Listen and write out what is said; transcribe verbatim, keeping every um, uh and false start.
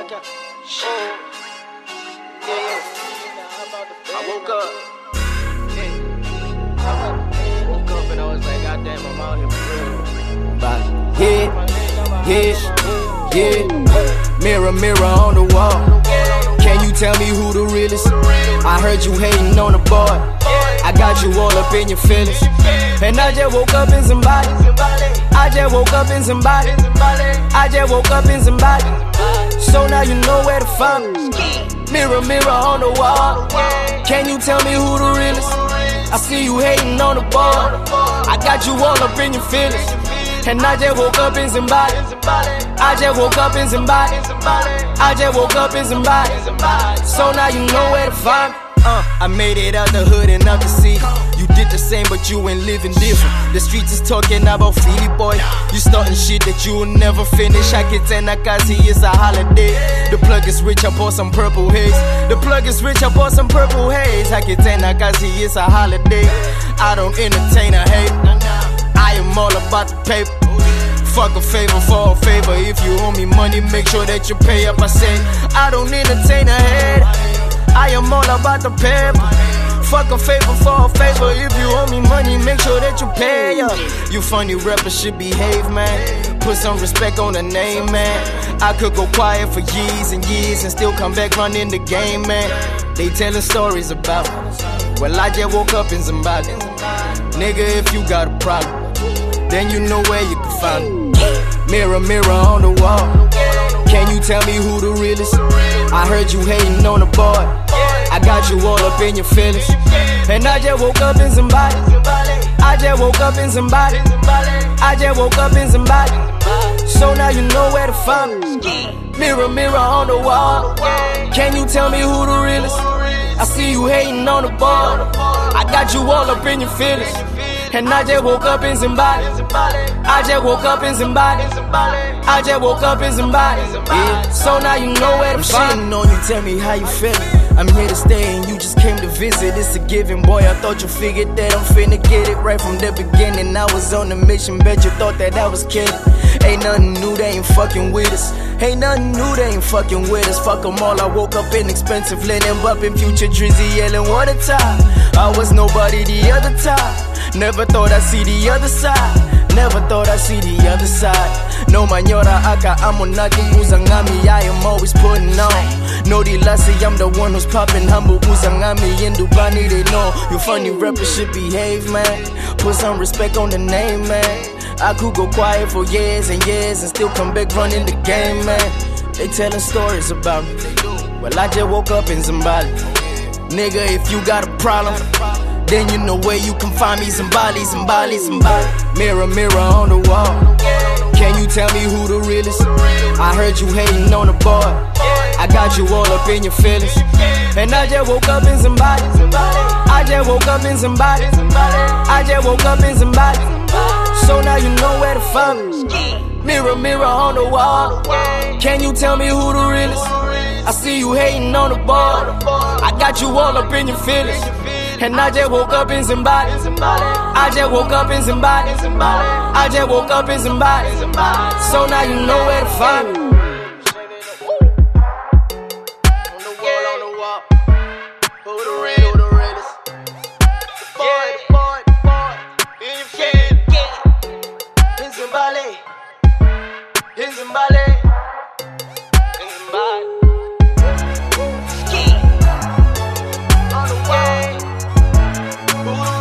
I woke up. Woke up and I was like, God damn, I'm out here for real. Yeah, yeah, yeah. Mirror, mirror on the wall. Can you tell me who the realest? I heard you hating on the boy. I got you all up in your feelings. And I just woke up in somebody. I just woke up in somebody. I just woke up in somebody. So now you know where to find me. Mirror, mirror on the wall. Can you tell me who the realest? I see you hating on the boy. I got you all up in your feelings. And I just woke up in somebody. I just woke up in somebody. I just woke up in somebody. So now you know where to find me. Uh, I made it out the hood and out the city. You did the same, but you ain't living different. The streets is talking about Philly boy. You starting shit that you will never finish. I get ten Akazi, it's a holiday. The plug is rich, I bought some purple haze. The plug is rich, I bought some purple haze. I get ten Akazi, it's a holiday. I don't entertain a hate. I am all about the paper. Fuck a favor for a favor. If you owe me money, make sure that you pay up. I say, I don't entertain a hate. I am all about the paper. Fuck a favor for a favor. If you owe me money, make sure that you pay up. You funny rappers should behave, man. Put some respect on the name, man. I could go quiet for years and years and still come back running the game, man. They telling stories about me. Well, I just woke up in somebody. Nigga, if you got a problem, then you know where you can find me. Mirror, mirror on the wall. Can you tell me who the realest? I heard you hating on the boy. I got you all up in your feelings. And I just woke up in somebody. I just woke up in somebody. I just woke up in somebody. So now you know where to find me. Mirror, mirror on the wall. Can you tell me who the realest? I see you hating on the boy. I got you all up in your feelings. And I just woke up in somebody. I just woke up in somebody. I just woke up in somebody. Yeah. So now you know where to find me. I'm shitting on you, tell me how you feeling. I'm here to stay and you just came to visit. It's a given, boy. I thought you figured that I'm finna get it right from the beginning. I was on a mission, bet you thought that I was kidding. Ain't nothing new, they ain't fucking with us. Ain't nothing new, they ain't fucking with us. Fuck them all, I woke up in expensive linen, bumping Future, Drizzy, yelling, what a time. I was nobody the other time. Never thought I'd see the other side. Never thought I'd see the other side. No manyora aka amo nakibuza ngami. I am always putting on. No dilasi, I'm the one who's popping humble buza ngami. In Dubani they know you funny rappers should behave, man. Put some respect on the name, man. I could go quiet for years and years and still come back running the game, man. They telling stories about me. Well, I just woke up in somebody. Nigga, if you got a problem, then you know where you can find me. Somebody, somebody, somebody. Mirror, mirror on the wall. Can you tell me who the realest? I heard you hating on the boy. I got you all up in your feelings. And I just woke up in somebody. I just woke up in somebody. I just woke up in somebody. So now you know where to find me. Mirror, mirror on the wall. Can you tell me who the realest? I see you hating on the boy. I got you all up in your feelings. And I just woke up in somebody. I just woke up in somebody. I just woke up in somebody. So now you know where to find me. On the wall, on the wall. Who the real, who the realest? The boy, the boy, the boy. In your feet. In somebody. In somebody. In somebody. On the wall. Who the